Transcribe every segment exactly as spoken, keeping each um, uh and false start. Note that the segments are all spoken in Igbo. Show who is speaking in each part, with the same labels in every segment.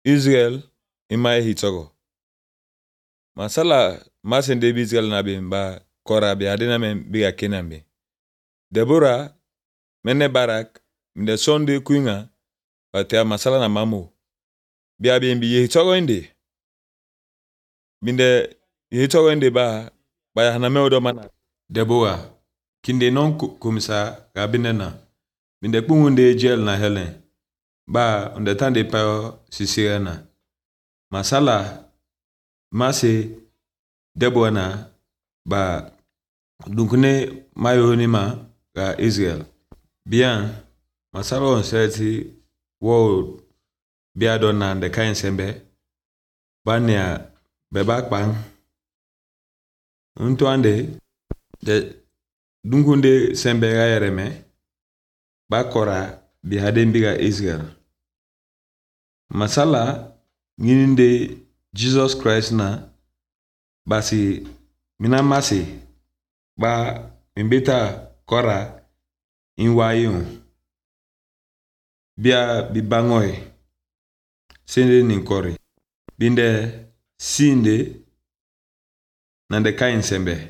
Speaker 1: Israel ima hitogo. Masala masen de Israel na be ba kora be adena men biga kenan be. Deborah mene Barak mde sonde kuinga batia masala na mamu. Bia be mbi hitogo inde. Binde hitogo inde ba ba ya hana meodo mana.
Speaker 2: Deborah kinde non komisa gabinena. Binde kungunde jel na Helen. Ba onde tande pa sisirena. Masala mase Deborah na ba dunkune mayo ni ma ga Israel. Bien masala on seti wo bia don na de kain sembe bania beba kpang unto ande de dunkunde sembe ga yereme ba kora bi hade mbiga Israel. Masala ngininde Jesus Christ na basi mina masi ba mbeta kora inwayo bia bibangoy sende ninkori binde sinde nande kain sembe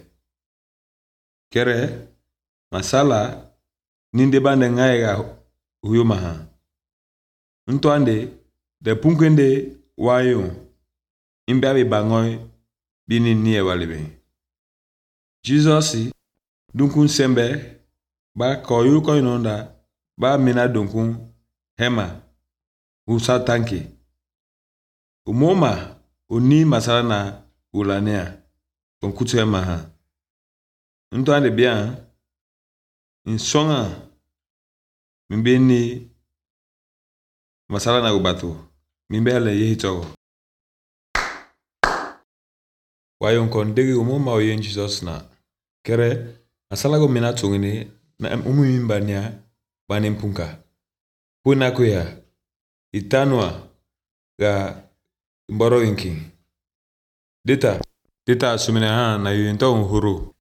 Speaker 2: kere masala ninde bande ngaiga huyo maha nto ande de punkende wayo imbe abi bangoy bini niye walibe Jesus dunkun sembe ba koyu koinonda ba mina dunkun hema usa tanki umoma uni masala na ulanea onkutu hema ha nto ande bien insonga mimbe ni masala na ubatu mimbe ale yehitogo wayon kon degi umoma oyen Jesus na kere masala go mina tungini na umu mimbania bani mpunka puna kuya itanwa ga mboro inki dita dita sumine ha na yunto huru